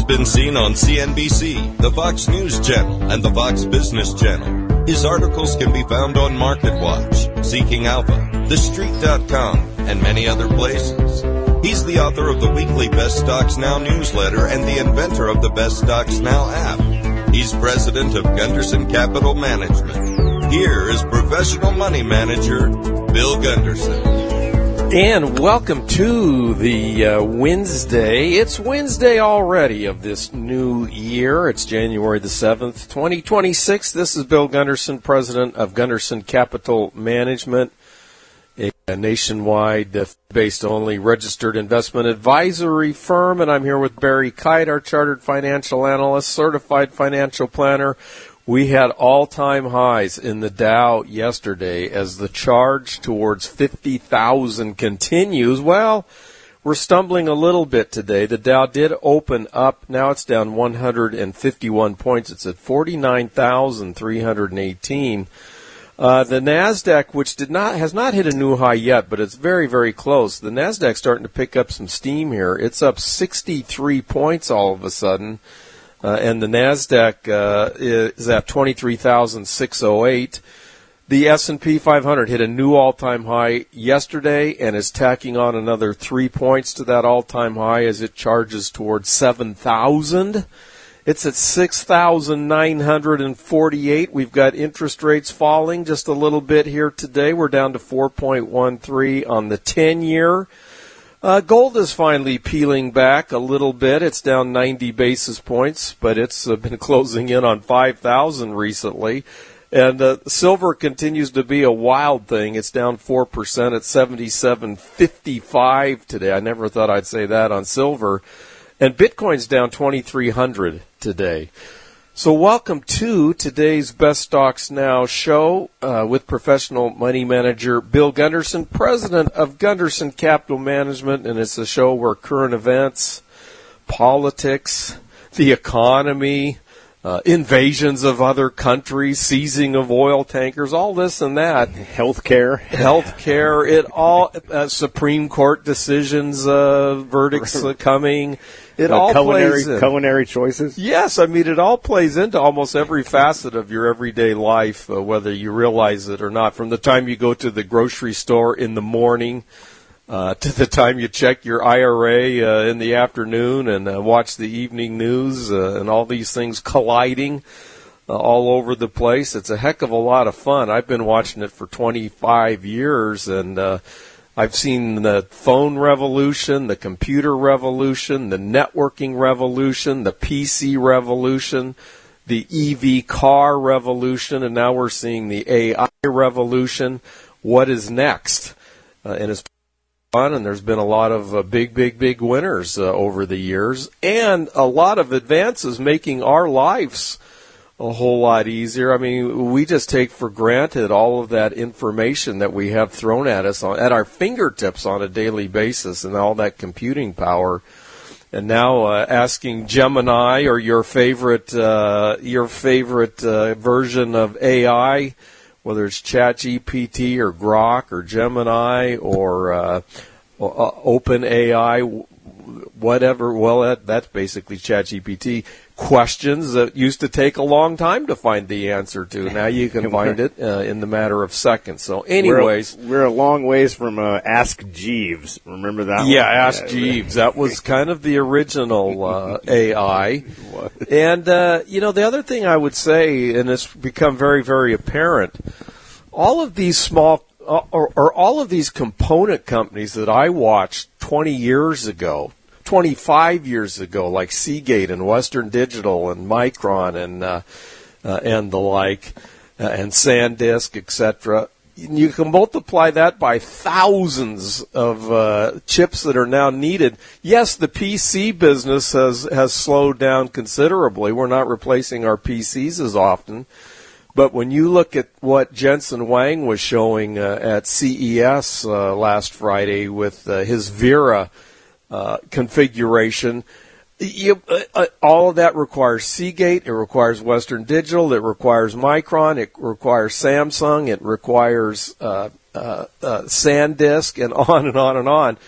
been seen on CNBC, the Fox News Channel, and the Fox Business Channel. His articles can be found on MarketWatch, Seeking Alpha, TheStreet.com, and many other places. He's the author of the weekly Best Stocks Now newsletter and the inventor of the Best Stocks Now app. He's president of Gunderson Capital Management. Here is professional money manager, Bill Gunderson. And welcome to the Wednesday. It's Wednesday already of this new year. It's January the 7th, 2026. This is Bill Gunderson, president of Gunderson Capital Management, a nationwide, based only registered investment advisory firm. And I'm here with Barry Kite, our chartered financial analyst, certified financial planner. We had all-time highs in the Dow yesterday as the charge towards 50,000 continues. Well, we're stumbling a little bit today. The Dow did open up. Now it's down 151 points. It's at 49,318. The NASDAQ, which has not hit a new high yet, but it's very, very close. The NASDAQ's starting to pick up some steam here. It's up 63 points all of a sudden. And the NASDAQ is at 23,608. The S&P 500 hit a new all-time high yesterday and is tacking on another 3 points to that all-time high as it charges towards 7,000. It's at 6,948. We've got interest rates falling just a little bit here today. We're down to 4.13 on the 10-year. Gold is finally peeling back a little bit. It's down 90 basis points, but it's been closing in on 5,000 recently. And silver continues to be a wild thing. It's down 4% at 77.55 today. I never thought I'd say that on silver. And Bitcoin's down 2,300 today. So welcome to today's Best Stocks Now show with professional money manager Bill Gunderson, president of Gunderson Capital Management, and it's a show where current events, politics, the economy, invasions of other countries, seizing of oil tankers, all this and that. Healthcare, it all, Supreme Court decisions, verdicts coming. It all plays in. Culinary choices? Yes, I mean, it all plays into almost every facet of your everyday life, whether you realize it or not. From the time you go to the grocery store in the morning to the time you check your IRA in the afternoon and watch the evening news and all these things colliding all over the place. It's a heck of a lot of fun. I've been watching it for 25 years, and I've seen the phone revolution, the computer revolution, the networking revolution, the PC revolution, the EV car revolution, and now we're seeing the AI revolution. What is next? And it's fun, and there's been a lot of big winners over the years, and a lot of advances making our lives a whole lot easier. I mean, we just take for granted all of that information that we have thrown at us at our fingertips on a daily basis, and all that computing power. And now asking Gemini or your favorite version of AI, whether it's ChatGPT or Grok or Gemini or OpenAI, whatever. Well, that's basically ChatGPT. Questions that used to take a long time to find the answer to. Now you can find it in the matter of seconds. So anyways. We're a long ways from Ask Jeeves. Remember that one? Yeah, Ask Jeeves. That was kind of the original AI. And, the other thing I would say, and it's become very, very apparent, all of these small or all of these component companies that I watched 20 years ago, 25 years ago, like Seagate and Western Digital and Micron and the like, and SanDisk, etc. You can multiply that by thousands of chips that are now needed. Yes, the PC business has slowed down considerably. We're not replacing our PCs as often. But when you look at what Jensen Huang was showing at CES last Friday with his Vera configuration, all of that requires Seagate, it requires Western Digital, it requires Micron, it requires Samsung, it requires SanDisk, and on and on and on.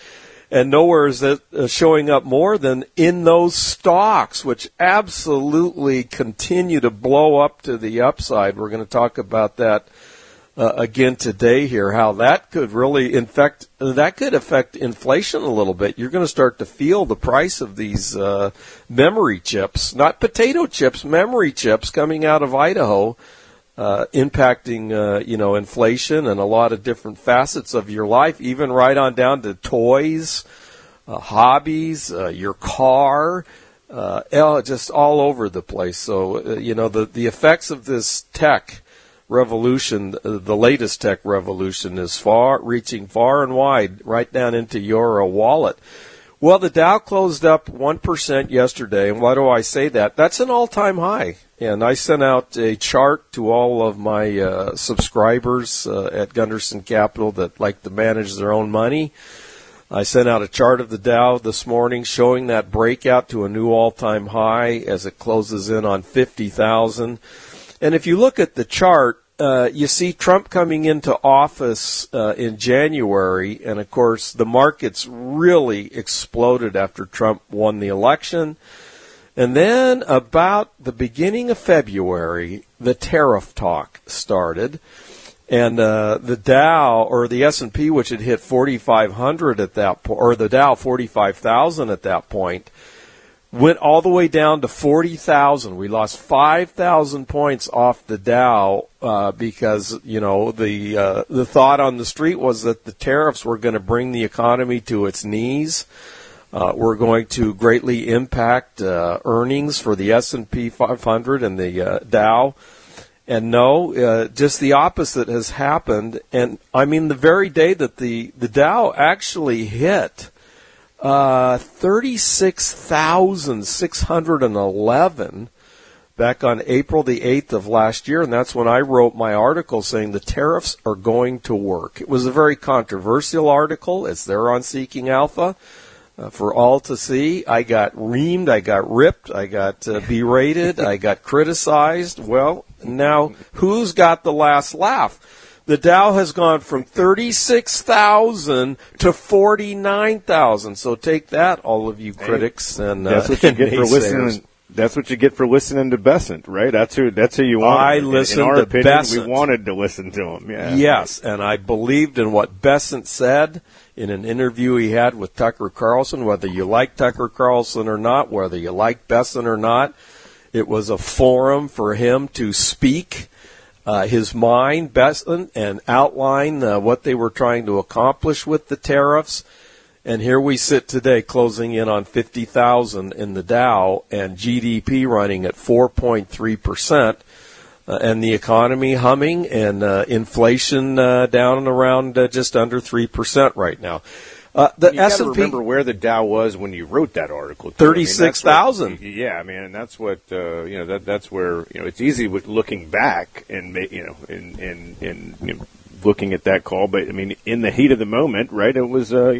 And nowhere is it showing up more than in those stocks, which absolutely continue to blow up to the upside. We're going to talk about that again today here, how that could really affect inflation a little bit. You're going to start to feel the price of these memory chips, not potato chips, memory chips coming out of Idaho, impacting inflation and a lot of different facets of your life, even right on down to toys, hobbies, your car, just all over the place. So the effects of this tech revolution, the latest tech revolution, is reaching far and wide, right down into your wallet. Well, the Dow closed up 1% yesterday, and why do I say that? That's an all-time high, and I sent out a chart to all of my subscribers at Gunderson Capital that like to manage their own money. I sent out a chart of the Dow this morning showing that breakout to a new all-time high as it closes in on 50,000. And if you look at the chart, you see Trump coming into office in January, and of course the markets really exploded after Trump won the election. And then about the beginning of February, the tariff talk started, and the Dow, or the S&P, which had hit 4,500 at that point, or the Dow 45,000 at that point, went all the way down to 40,000. We lost 5,000 points off the Dow because the thought on the street was that the tariffs were going to bring the economy to its knees. Were going to greatly impact earnings for the S&P 500 and the Dow. And no, just the opposite has happened. And I mean, the very day that the Dow actually hit 36,611 back on April the 8th of last year, and that's when I wrote my article saying the tariffs are going to work. It was a very controversial article. It's there on Seeking Alpha for all to see. I got reamed, I got ripped, I got berated, I got criticized. Well, now who's got the last laugh? The Dow has gone from 36,000 to 49,000. So take that, all of you critics, and that's what you get for listening. That's what you get for listening to Bessent, right? That's who you want. I listened in our to opinion, Bessent. We wanted to listen to him. Yeah. Yes, and I believed in what Bessent said in an interview he had with Tucker Carlson. Whether you like Tucker Carlson or not, whether you like Bessent or not, it was a forum for him to speak his mind, Bessent, and outline what they were trying to accomplish with the tariffs. And here we sit today, closing in on 50,000 in the Dow, and GDP running at 4.3%, and the economy humming, and inflation down and around just under 3% right now. The S&P, remember where the Dow was when you wrote that article. 36,000. Yeah, I mean, and that's what that's where it's easy with looking back and in looking at that call, but I mean, in the heat of the moment, right? It was but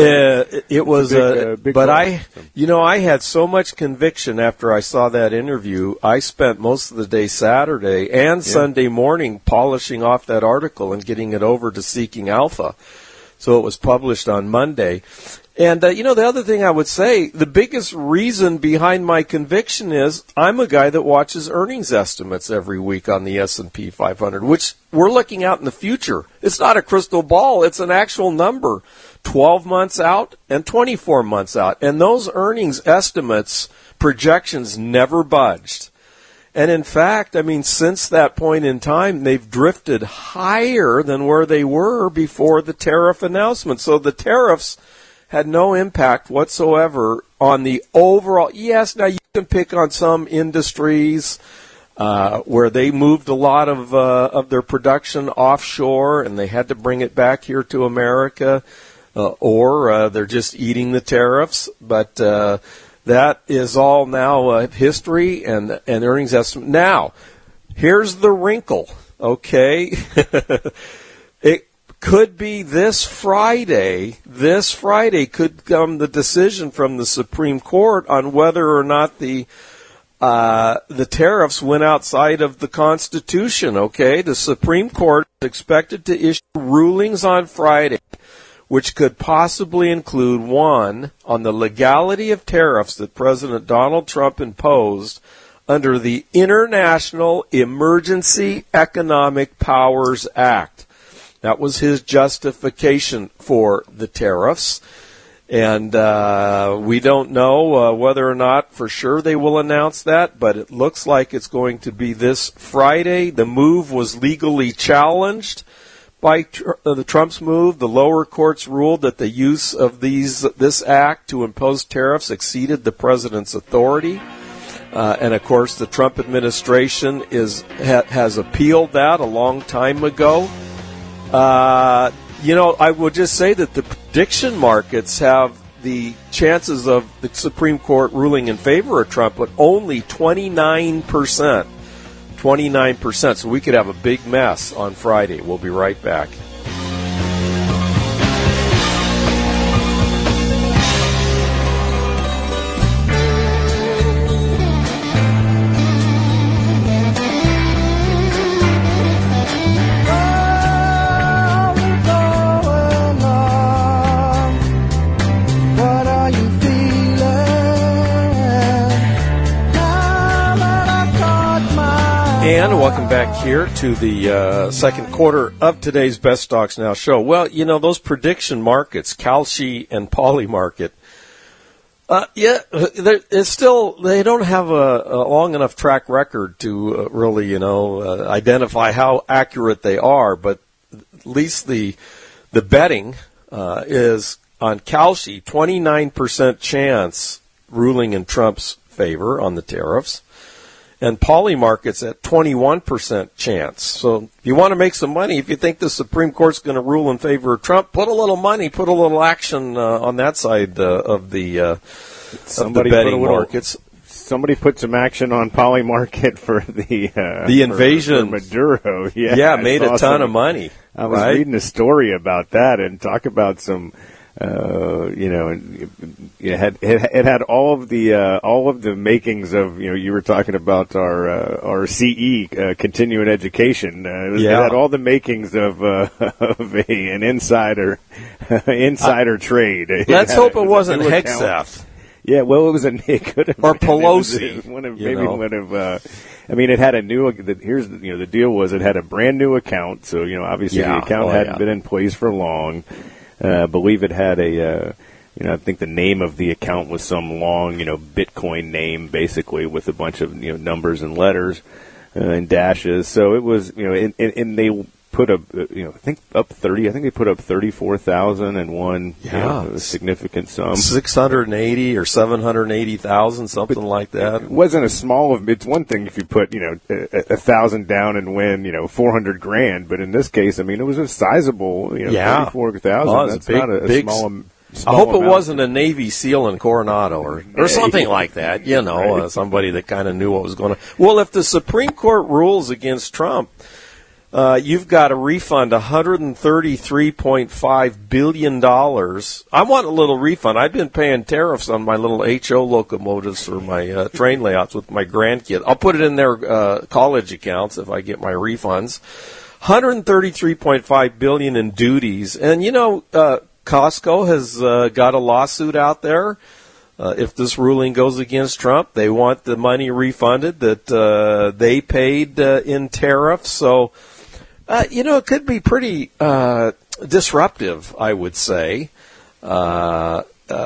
I had so much conviction after I saw that interview. I spent most of the day Saturday and Sunday morning polishing off that article and getting it over to Seeking Alpha. So it was published on Monday. And, the other thing I would say, the biggest reason behind my conviction is I'm a guy that watches earnings estimates every week on the S&P 500, which we're looking out in the future. It's not a crystal ball. It's an actual number, 12 months out and 24 months out. And those earnings estimates, projections never budged. And in fact, I mean, since that point in time, they've drifted higher than where they were before the tariff announcement. So the tariffs had no impact whatsoever on the overall. Yes, now you can pick on some industries where they moved a lot of their production offshore and they had to bring it back here to America, or they're just eating the tariffs. But that is all now history and earnings estimate. Now, here's the wrinkle, okay? It could be this Friday. This Friday could come the decision from the Supreme Court on whether or not the tariffs went outside of the Constitution, okay? The Supreme Court is expected to issue rulings on Friday which could possibly include one on the legality of tariffs that President Donald Trump imposed under the International Emergency Economic Powers Act. That was his justification for the tariffs. And we don't know whether or not for sure they will announce that, but it looks like it's going to be this Friday. The move was legally challenged by the Trump's move. The lower courts ruled that the use of this act to impose tariffs exceeded the president's authority. And, of course, the Trump administration has appealed that a long time ago. I would just say that the prediction markets have the chances of the Supreme Court ruling in favor of Trump, but only 29%. 29%. So we could have a big mess on Friday. We'll be right back. And welcome back here to the second quarter of today's Best Stocks Now show. Well, those prediction markets, Kalshi and Polymarket, they don't have a long enough track record to really, identify how accurate they are. But at least the betting is on Kalshi, 29% chance ruling in Trump's favor on the tariffs. And Polymarket's at 21% chance. So if you want to make some money, if you think the Supreme Court's going to rule in favor of Trump, put a little money, put a little action on that side of the betting markets. Somebody put some action on Polymarket for the invasion. For Maduro. Yeah, made a ton of money. I was reading a story about that and talk about some. It had all of the makings of, you were talking about our CE, continuing education. It had all the makings of an insider trade. Let's hope it wasn't Hegseth. Yeah, well, it could have or Pelosi. It had a new. The deal was it had a brand new account, so obviously the account hadn't been in place for long. I believe it had I think the name of the account was some long, Bitcoin name, basically, with a bunch of, numbers and letters and dashes. So it was, and they put up, I think they put up 34,000 and one, a significant sum. 680 or 780,000, something like that. It wasn't a small, it's one thing if you put, 1,000 down and win, $400,000, but in this case, it was a sizable, 34,000. Oh, that's not a small I hope it wasn't a Navy SEAL in Coronado or something like that, right. Somebody that kind of knew what was going on. Well, if the Supreme Court rules against Trump, you've got to refund $133.5 billion. I want a little refund. I've been paying tariffs on my little HO locomotives or my train layouts with my grandkid. I'll put it in their college accounts if I get my refunds. $133.5 billion in duties. And, Costco has got a lawsuit out there. If this ruling goes against Trump, they want the money refunded that they paid in tariffs. So, it could be pretty disruptive, I would say, to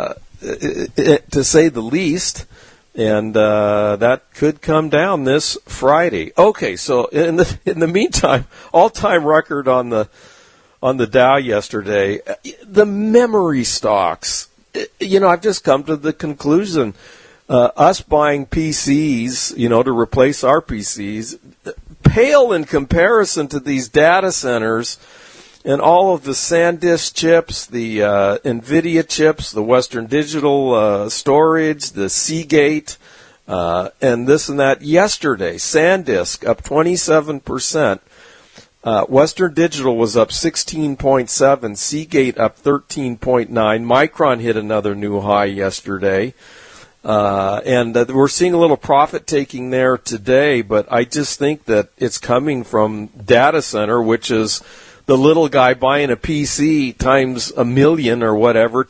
say the least. And that could come down this Friday. Okay, so in the meantime, all-time record on the Dow yesterday. The memory stocks, I've just come to the conclusion, us buying PCs, to replace our PCs, pale in comparison to these data centers and all of the SanDisk chips, the NVIDIA chips, the Western Digital storage, the Seagate, and this and that. Yesterday, SanDisk up 27%. Western Digital was up 16.7, Seagate up 13.9, Micron hit another new high yesterday, and we're seeing a little profit taking there today, but I just think that it's coming from data center, which is the little guy buying a PC times a million or whatever,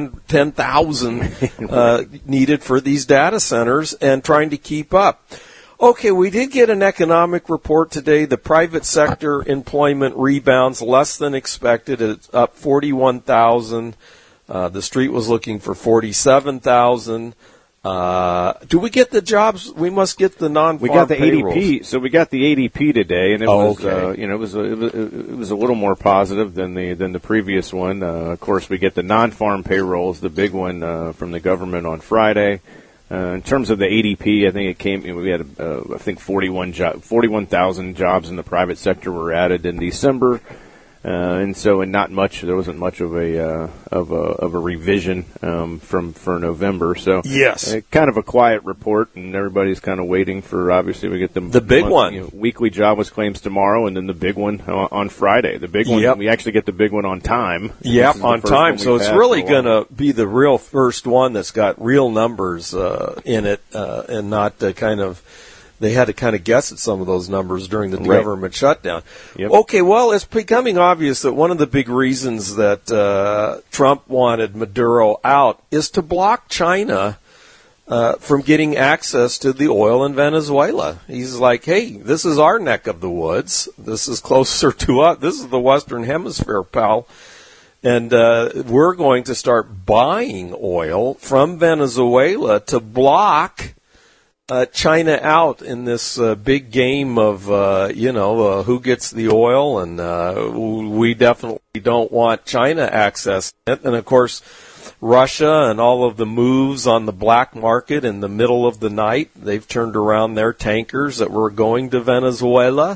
10,000 needed for these data centers and trying to keep up. Okay, we did get an economic report today. The private sector employment rebounds less than expected. It's up 41,000. The street was looking for 47,000. Do we get the jobs? We must get the non-farm We got the payrolls. ADP. So we got the ADP today, and it was it was a little more positive than the previous one. Of course, we get the non-farm payrolls, the big one from the government on Friday. In terms of the ADP, I think it came. We had I think 41,000 jobs in the private sector were added in December. And not much. There wasn't much of a revision for November. So yes, kind of a quiet report, and everybody's kind of waiting for. Obviously, we get the big one. Weekly jobless claims tomorrow, and then the big one on Friday. The big one. We actually get the big one on time. Yep, on time. So it's really going to be the real first one that's got real numbers in it, and not kind of. They had to kind of guess at some of those numbers during the government shutdown. Yep. Okay, well, it's becoming obvious that one of the big reasons that Trump wanted Maduro out is to block China from getting access to the oil in Venezuela. He's like, hey, this is our neck of the woods. This is closer to us. This is the Western Hemisphere, pal. And we're going to start buying oil from Venezuela to block China out in this big game of, who gets the oil, and we definitely don't want China access. And, of course, Russia and all of the moves on the black market in the middle of the night, they've turned around their tankers that were going to Venezuela.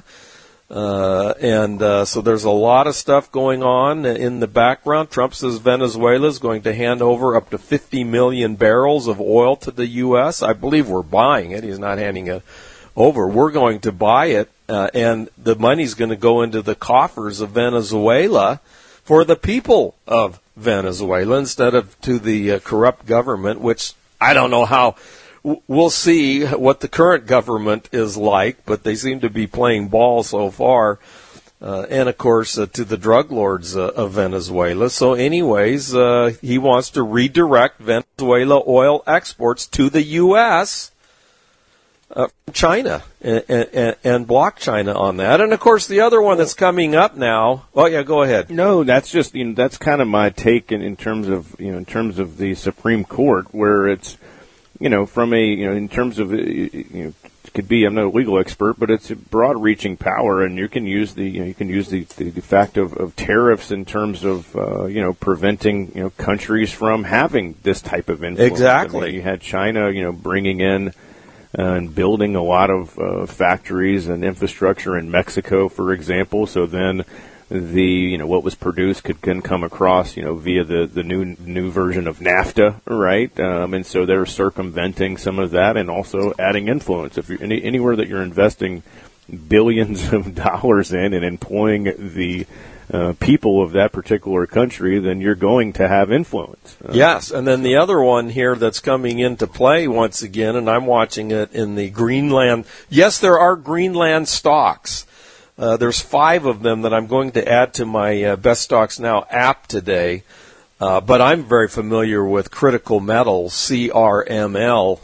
So there's a lot of stuff going on in the background. Trump says Venezuela is going to hand over up to 50 million barrels of oil to the U.S. I believe we're buying it. He's not handing it over. We're going to buy it, and the money's going to go into the coffers of Venezuela for the people of Venezuela instead of to the corrupt government, which I don't know how. We'll see what the current government is like, but they seem to be playing ball so far. And, of course, to the drug lords of Venezuela. So, anyways, he wants to redirect Venezuela oil exports to the U.S. From China and block China on that. And, of course, the other one that's coming up now. Oh, yeah, go ahead. No, that's just that's kind of my take in terms of the Supreme Court, where it's. From in terms of, it could be, I'm not a legal expert, but it's a broad-reaching power, and you can use the fact of tariffs in terms of, preventing, countries from having this type of influence. Exactly. I mean, you had China, bringing in and building a lot of factories and infrastructure in Mexico, for example. So then what was produced could come across, via the new version of NAFTA, right? And so they're circumventing some of that and also adding influence. If you're anywhere that you're investing billions of dollars in and employing the people of that particular country, then you're going to have influence. Yes, and then the other one here that's coming into play once again, and I'm watching it in the Greenland. Yes, there are Greenland stocks. There's 5 of them that I'm going to add to my Best Stocks Now app today. But I'm very familiar with Critical Metals, CRML,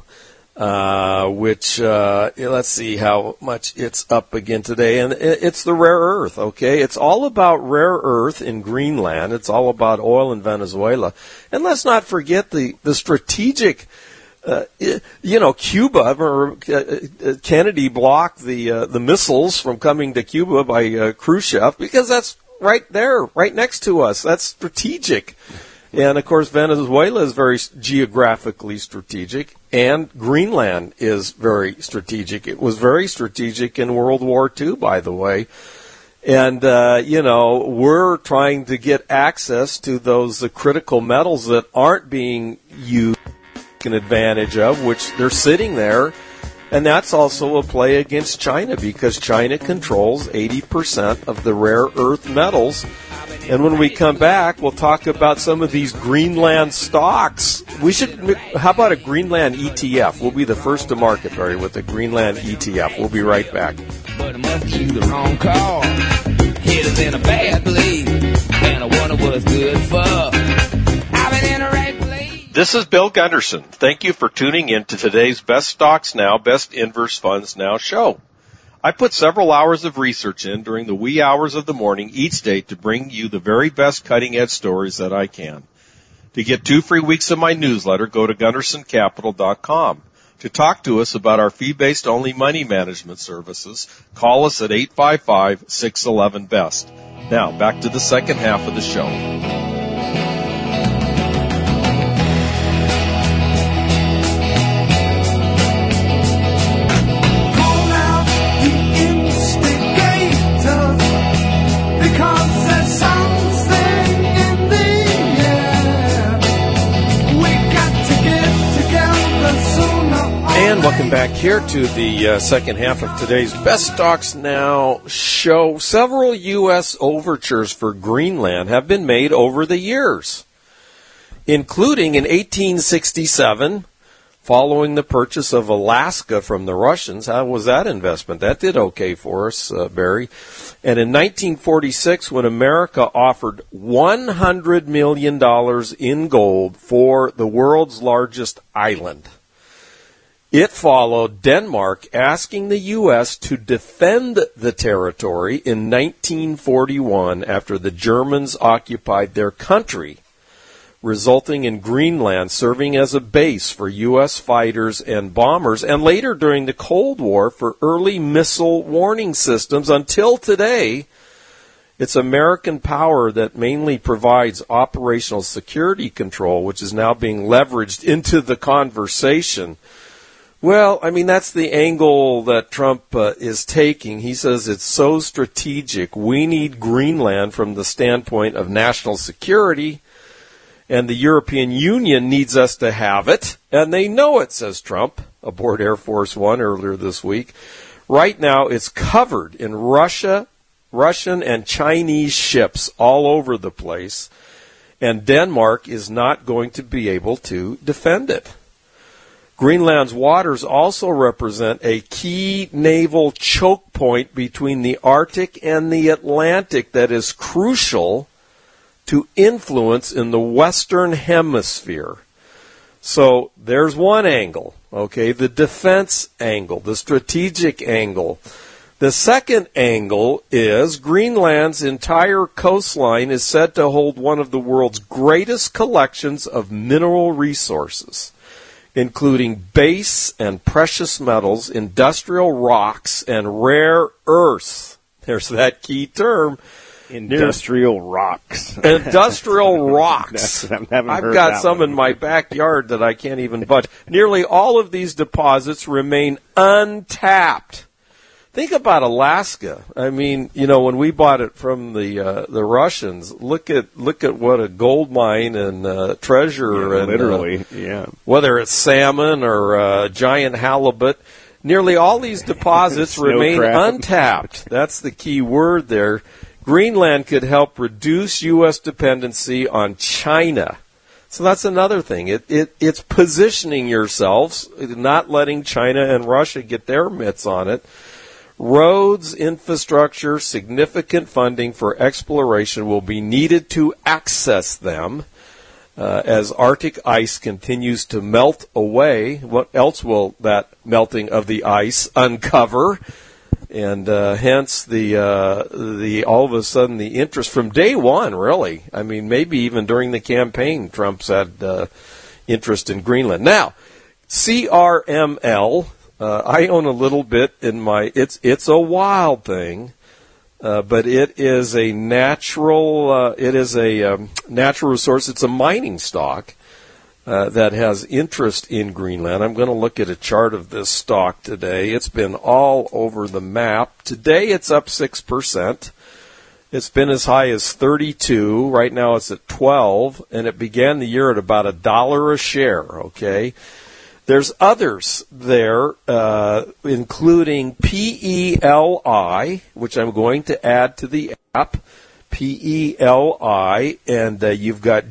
which, let's see how much it's up again today. And it's the rare earth, okay? It's all about rare earth in Greenland. It's all about oil in Venezuela. And let's not forget the strategic... Cuba, or Kennedy blocked the missiles from coming to Cuba by Khrushchev because that's right there, right next to us. That's strategic. And, of course, Venezuela is very geographically strategic, and Greenland is very strategic. It was very strategic in World War II, by the way. And, we're trying to get access to those critical metals that aren't being used. An advantage of, which they're sitting there, and that's also a play against China because China controls 80% of the rare earth metals And when we come back, we'll talk about some of these Greenland stocks. How about a Greenland ETF? We'll be the first to market, Barry, with a Greenland ETF. We'll be right back. But I must give you the wrong call. Hit us in a bad place, and I wonder what's good for. I've been in the right place. This is Bill Gunderson. Thank you for tuning in to today's Best Stocks Now, Best Inverse Funds Now show. I put several hours of research in during the wee hours of the morning each day to bring you the very best cutting-edge stories that I can. To get 2 free weeks of my newsletter, go to GundersonCapital.com. To talk to us about our fee-based only money management services, call us at 855-611-BEST. Now, back to the second half of the show. Welcome back here to the second half of today's Best Stocks Now show. Several U.S. overtures for Greenland have been made over the years, including in 1867, following the purchase of Alaska from the Russians. How was that investment? That did okay for us, Barry. And in 1946, when America offered $100 million in gold for the world's largest island. It followed Denmark asking the U.S. to defend the territory in 1941 after the Germans occupied their country, resulting in Greenland serving as a base for U.S. fighters and bombers, and later during the Cold War for early missile warning systems. Until today, it's American power that mainly provides operational security control, which is now being leveraged into the conversation. Well, I mean, that's the angle that Trump is taking. He says it's so strategic. We need Greenland from the standpoint of national security, and the European Union needs us to have it, and they know it, says Trump, aboard Air Force One earlier this week. Right now, it's covered in Russian and Chinese ships all over the place, and Denmark is not going to be able to defend it. Greenland's waters also represent a key naval choke point between the Arctic and the Atlantic that is crucial to influence in the Western Hemisphere. So there's one angle, okay, the defense angle, the strategic angle. The second angle is Greenland's entire coastline is said to hold one of the world's greatest collections of mineral resources, including base and precious metals, industrial rocks, and rare earths. There's that key term. Industrial rocks. Industrial rocks. I've got some in my backyard that I can't even budge. Nearly all of these deposits remain untapped. Think about Alaska. I mean, you know, when we bought it from the Russians, look at what a gold mine and treasure, and literally, whether it's salmon or giant halibut, nearly all these deposits remain untapped. That's the key word there. Greenland could help reduce U.S. dependency on China. So that's another thing. It's positioning yourselves, not letting China and Russia get their mitts on it. Roads, infrastructure, significant funding for exploration will be needed to access them as Arctic ice continues to melt away. What else will that melting of the ice uncover? And hence the all of a sudden the interest from day one, really. I mean, maybe even during the campaign, Trump's had interest in Greenland. Now, CRML. I own a little bit in my. It's a wild thing, but it is a natural. It is a natural resource. It's a mining stock that has interest in Greenland. I'm going to look at a chart of this stock today. It's been all over the map. Today it's up 6%. It's been as high as 32. Right now it's at 12, and it began the year at about $1 a share. Okay. There's others there, including PELI, which I'm going to add to the app. PELI, and you've got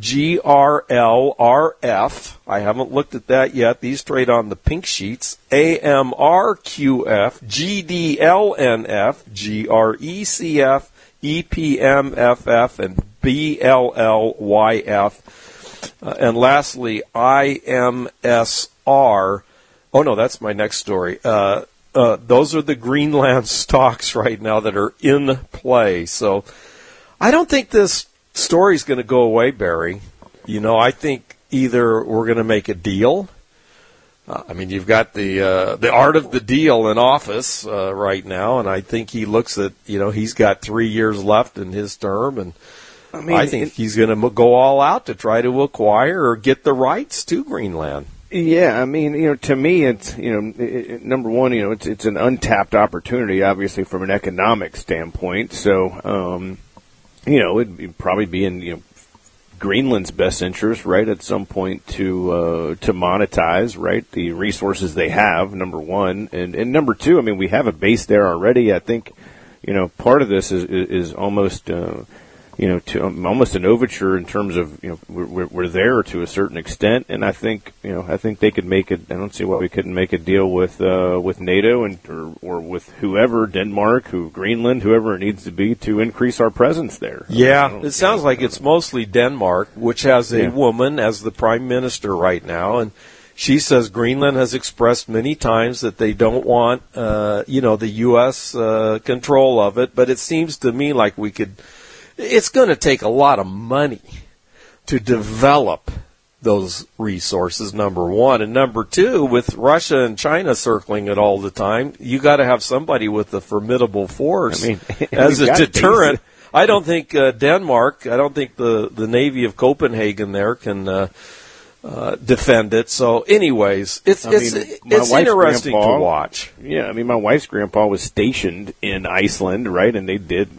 GRLRF. I haven't looked at that yet. These trade on the pink sheets. AMRQF, GDLNF, GRECF, EPMFF, and BLLYF. And lastly, IMSR. Oh, no, that's my next story. Those are the Greenland stocks right now that are in play. So I don't think this story is going to go away, Barry. I think either we're going to make a deal. You've got the art of the deal in office right now, and I think he looks at, he's got 3 years left in his term, and I think he's going to go all out to try to acquire or get the rights to Greenland. Yeah, to me, it's, number one, it's an untapped opportunity, obviously, from an economic standpoint. So, it'd probably be in, Greenland's best interest, right, at some point to monetize, right, the resources they have, number one. And number two, we have a base there already. I think, part of this is almost, almost an overture in terms of, we're there to a certain extent, and I think they could make it. I don't see why we couldn't make a deal with NATO or with whoever, Denmark, Greenland, whoever it needs to be to increase our presence there. Yeah, it sounds like it's mostly Denmark, which has a woman as the prime minister right now, and she says Greenland has expressed many times that they don't want, the U.S. Control of it, but it seems to me like we could. It's going to take a lot of money to develop those resources, number one. And number two, with Russia and China circling it all the time, you got to have somebody with a formidable force as a deterrent. I don't think Denmark, I don't think the Navy of Copenhagen there can defend it. So anyways, it's interesting to watch. Yeah, my wife's grandpa was stationed in Iceland, right? And they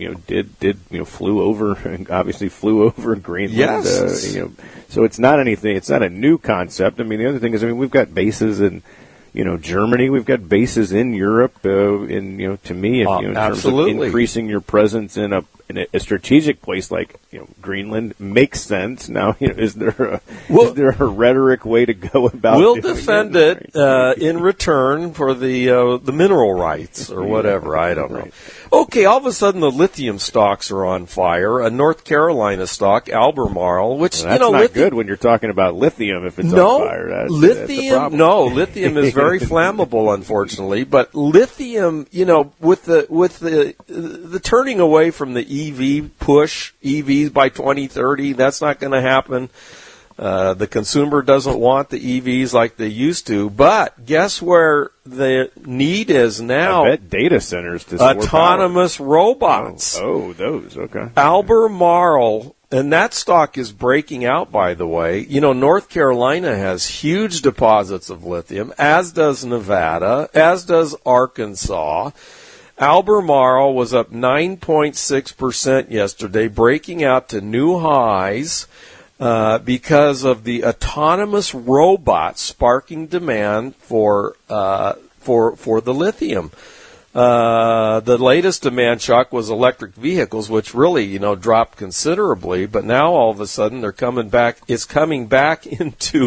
flew over Greenland. Yes. So it's not anything, it's not a new concept. The other thing is, we've got bases in, Germany, we've got bases in Europe, to me, in terms of increasing your presence in a strategic place like Greenland makes sense. Now, is there a rhetoric way to go about? We'll defend it in return for the mineral rights or whatever. I don't know. Okay, all of a sudden the lithium stocks are on fire. A North Carolina stock, Albemarle, which that's not good when you're talking about lithium. If it's on fire, lithium is very flammable, unfortunately. But lithium, with the turning away from the EV push, EVs by 2030, that's not going to happen. The consumer doesn't want the EVs like they used to. But guess where the need is now? I bet data centers to autonomous robots. Oh, those, okay. Albemarle, and that stock is breaking out, by the way. North Carolina has huge deposits of lithium, as does Nevada, as does Arkansas. Albemarle was up 9.6% yesterday, breaking out to new highs because of the autonomous robots sparking demand for the lithium. The latest demand shock was electric vehicles, which really, dropped considerably. But now all of a sudden they're coming back. It's coming back into,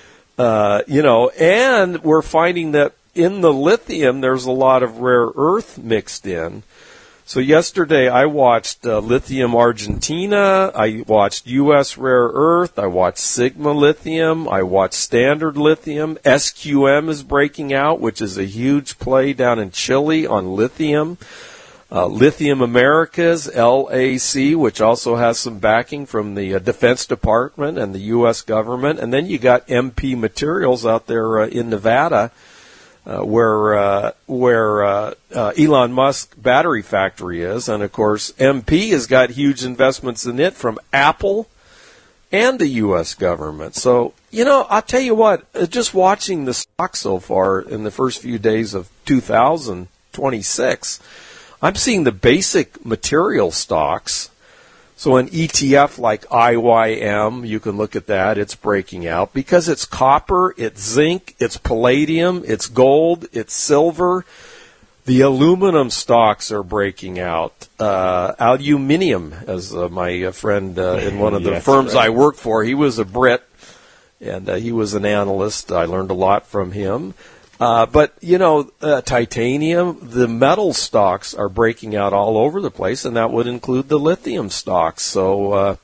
and we're finding that in the lithium there's a lot of rare earth mixed in. So yesterday I watched Lithium Argentina, I watched U.S. Rare Earth, I watched Sigma Lithium, I watched Standard Lithium. SQM is breaking out, which is a huge play down in Chile on lithium. Lithium Americas, LAC, which also has some backing from the Defense Department and the U.S. government. And then you got MP Materials out there in Nevada, where Elon Musk battery factory is. And, of course, MP has got huge investments in it from Apple and the U.S. government. So, I'll tell you what, just watching the stock so far in the first few days of 2026, I'm seeing the basic material stocks. So an ETF like IYM, you can look at that. It's breaking out because it's copper, it's zinc, it's palladium, it's gold, it's silver. The aluminum stocks are breaking out. Aluminium, as my friend in one of the firms I work for, he was a Brit, and he was an analyst. I learned a lot from him. But, titanium, the metal stocks are breaking out all over the place, and that would include the lithium stocks. So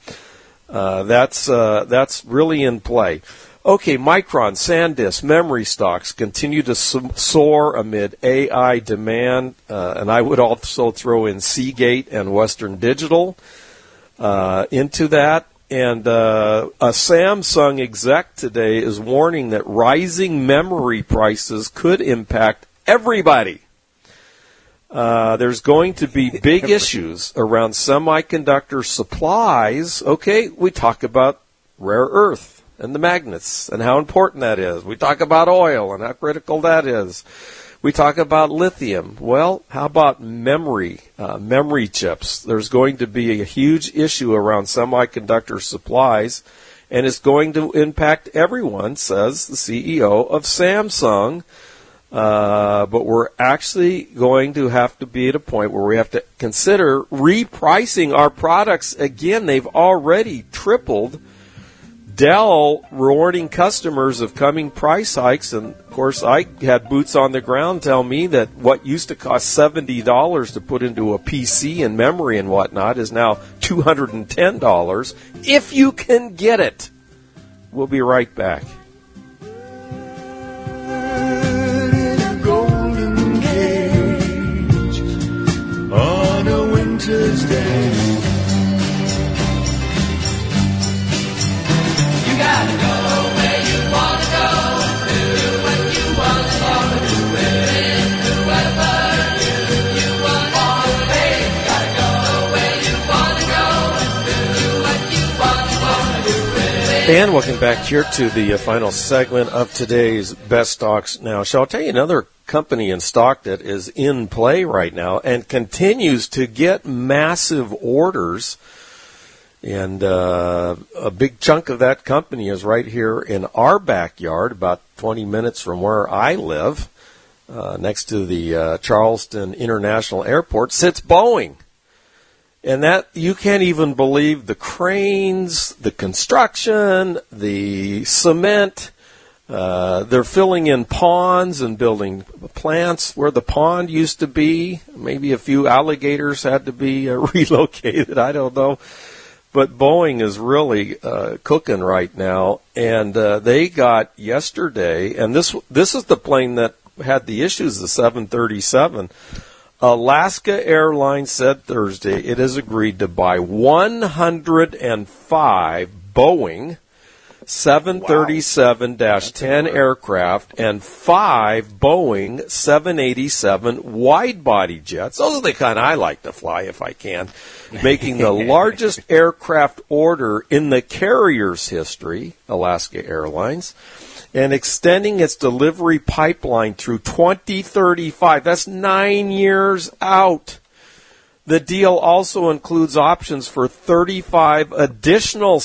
that's really in play. Okay, Micron, SanDisk, memory stocks continue to soar amid AI demand, and I would also throw in Seagate and Western Digital into that. And a Samsung exec today is warning that rising memory prices could impact everybody. There's going to be big issues around semiconductor supplies. Okay, we talk about rare earth and the magnets and how important that is. We talk about oil and how critical that is. We talk about lithium. Well, how about memory chips? There's going to be a huge issue around semiconductor supplies, and it's going to impact everyone, says the CEO of Samsung. But we're actually going to have to be at a point where we have to consider repricing our products again. They've already tripled. Dell warning customers of coming price hikes, and of course I had boots on the ground tell me that what used to cost $70 to put into a PC and memory and whatnot is now $210 if you can get it. We'll be right back. Golden cage on a winter's day. You gotta go where you wanna go, do what you wanna do it, do whatever you wanna be. Gotta go where you wanna go, do what you wanna do it. And welcome back here to the final segment of today's Best Stocks Now show. I'll tell you another company in stock that is in play right now and continues to get massive orders. And a big chunk of that company is right here in our backyard, about 20 minutes from where I live, next to the Charleston International Airport, sits Boeing. And that, you can't even believe the cranes, the construction, the cement. They're filling in ponds and building plants where the pond used to be. Maybe a few alligators had to be relocated. I don't know. But Boeing is really cooking right now, and they got yesterday, and this is the plane that had the issues, the 737. Alaska Airlines said Thursday it has agreed to buy 105 Boeing 737-10 aircraft and 5 Boeing 787 wide-body jets. Those are the kind I like to fly if I can, making the largest aircraft order in the carrier's history, Alaska Airlines, and extending its delivery pipeline through 2035. That's 9 years out. The deal also includes options for 35 additional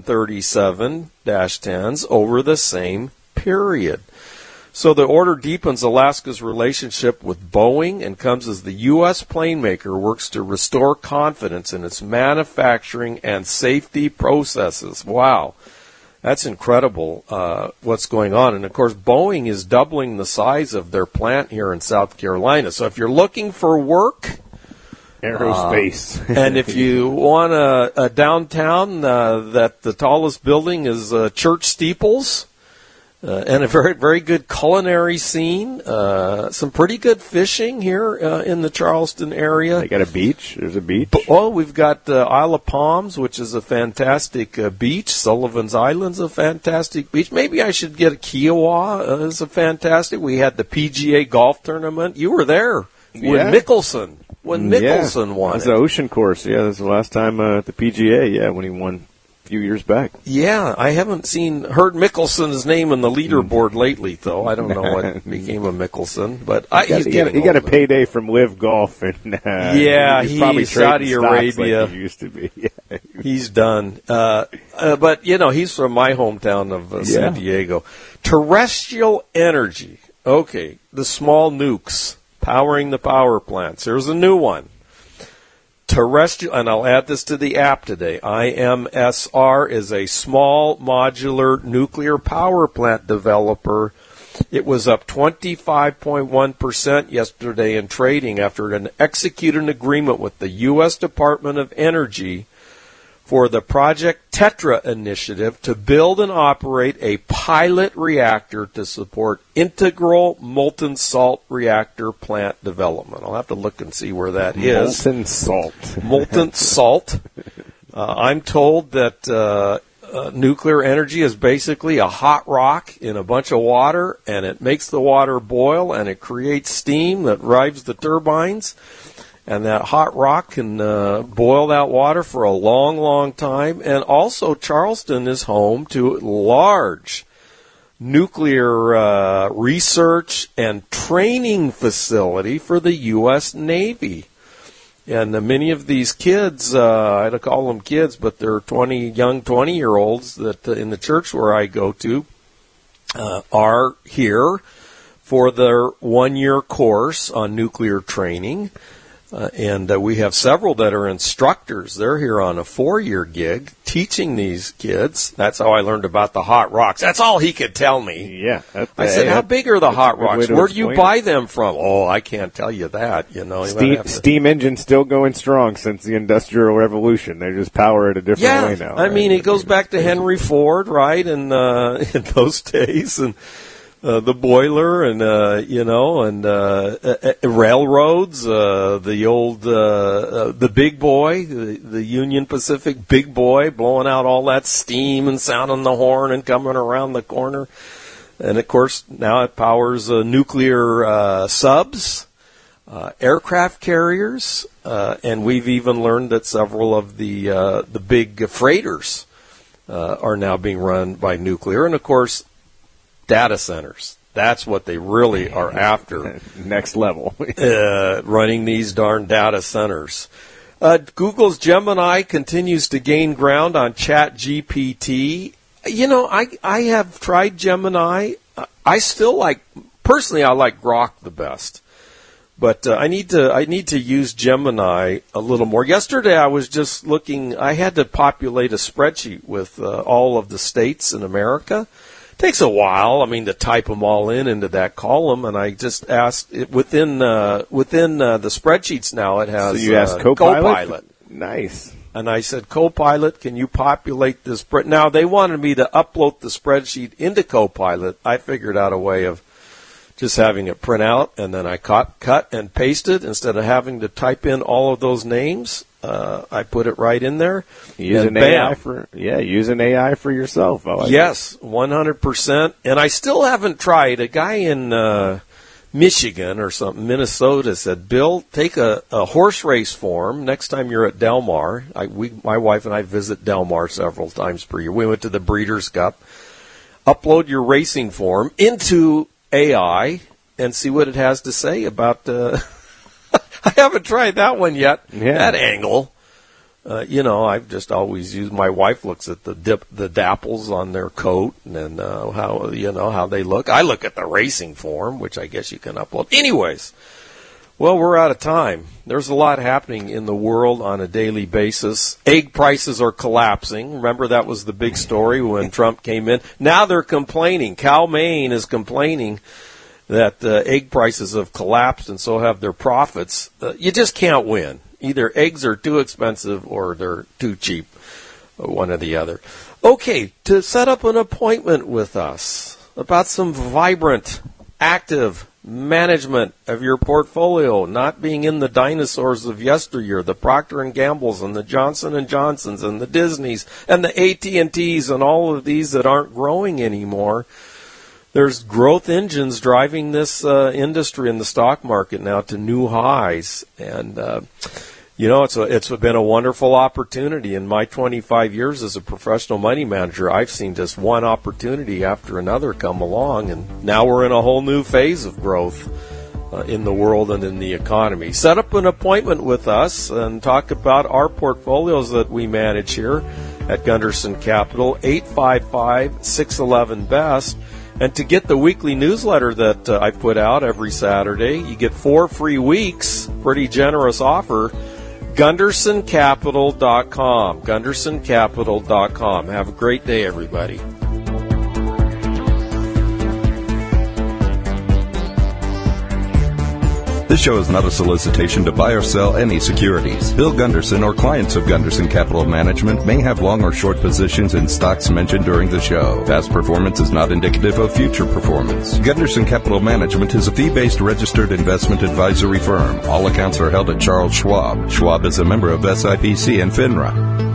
737-10s over the same period. So the order deepens Alaska's relationship with Boeing and comes as the U.S. plane maker works to restore confidence in its manufacturing and safety processes. Wow. That's incredible, what's going on. And, of course, Boeing is doubling the size of their plant here in South Carolina. So if you're looking for work, aerospace. And if you want a downtown that the tallest building is church steeples, and a very, very good culinary scene, some pretty good fishing here in the Charleston area. They got a beach? There's a beach? Oh, we've got Isle of Palms, which is a fantastic beach. Sullivan's Island's a fantastic beach. Maybe I should get a Kiowa. It's a fantastic. We had the PGA golf tournament. You were there with Mickelson. When Mickelson won. It was the Ocean Course. Yeah, that was the last time at the PGA, when he won a few years back. Yeah, I haven't heard Mickelson's name in the leaderboard lately, though. I don't know what became of Mickelson, but he got a payday from Live Golf, and he's probably Saudi Arabia. Like he used to be. He's done. But he's from my hometown of San Diego. Terrestrial energy. Okay, the small nukes. powering the power plants. Here's a new one. Terrestrial, and I'll add this to the app today. IMSR is a small modular nuclear power plant developer. It was up 25.1% yesterday in trading after it executed an agreement with the U.S. Department of Energy for the Project Tetra initiative to build and operate a pilot reactor to support integral molten salt reactor plant development. I'll have to look and see where that is. Molten salt. Molten salt. I'm told that nuclear energy is basically a hot rock in a bunch of water, and it makes the water boil, and it creates steam that drives the turbines. And that hot rock can boil that water for a long, long time. And also, Charleston is home to large nuclear research and training facility for the U.S. Navy. And many of these kids, I don't call them kids, but they're young 20-year-olds that in the church where I go to are here for their one-year course on nuclear training. And we have several that are instructors. They're here on a 4-year gig teaching these kids. That's how I learned about the hot rocks. That's all he could tell me. Yeah. I said, how big are the hot rocks? Where do you buy them from? Oh, I can't tell you that. Steam engine still going strong since the Industrial Revolution. They just power it a different way now. I mean, it goes back to Henry Ford, right? And in those days, and the boiler, and railroads, the old the big boy, the Union Pacific big boy, blowing out all that steam and sounding the horn and coming around the corner. And of course, now it powers nuclear subs, aircraft carriers, and we've even learned that several of the big freighters are now being run by nuclear, and of course, data centers. That's what they really are after. Next level. Running these darn data centers. Google's Gemini continues to gain ground on ChatGPT. I have tried Gemini. I like Grok the best. But I need to use Gemini a little more. Yesterday I was just looking. I had to populate a spreadsheet with all of the states in America. Takes a while, to type them all into that column, and I just asked within the spreadsheets now it has. So you asked Copilot? Nice. And I said, Copilot, can you populate this? Now they wanted me to upload the spreadsheet into Copilot. I figured out a way of just having it print out, and then I cut and pasted instead of having to type in all of those names. I put it right in there. Use an AI for yourself. Yes, 100%. And I still haven't tried. A guy in Michigan or something, Minnesota, said, Bill, take a horse race form next time you're at Del Mar. My wife and I visit Del Mar several times per year. We went to the Breeders' Cup. Upload your racing form into AI and see what it has to say about I haven't tried that one yet. Yeah. That angle. I've just always used. My wife looks at the dapples on their coat and how they look. I look at the racing form, which I guess you can upload. Anyways, well, we're out of time. There's a lot happening in the world on a daily basis. Egg prices are collapsing. Remember that was the big story when Trump came in. Now they're complaining. Cal Maine is complaining that egg prices have collapsed and so have their profits. You just can't win. Either eggs are too expensive or they're too cheap, one or the other. Okay, to set up an appointment with us about some vibrant, active management of your portfolio, not being in the dinosaurs of yesteryear, the Procter & Gamble's and the Johnson & Johnson's and the Disney's and the AT&T's and all of these that aren't growing anymore. There's growth engines driving this industry in the stock market now to new highs. And, it's been a wonderful opportunity. In my 25 years as a professional money manager, I've seen just one opportunity after another come along. And now we're in a whole new phase of growth in the world and in the economy. Set up an appointment with us and talk about our portfolios that we manage here at Gunderson Capital, 855-611-BEST. And to get the weekly newsletter that I put out every Saturday, you get 4 free weeks. Pretty generous offer. GundersonCapital.com. GundersonCapital.com. Have a great day, everybody. This show is not a solicitation to buy or sell any securities. Bill Gunderson or clients of Gunderson Capital Management may have long or short positions in stocks mentioned during the show. Past performance is not indicative of future performance. Gunderson Capital Management is a fee-based registered investment advisory firm. All accounts are held at Charles Schwab. Schwab is a member of SIPC and FINRA.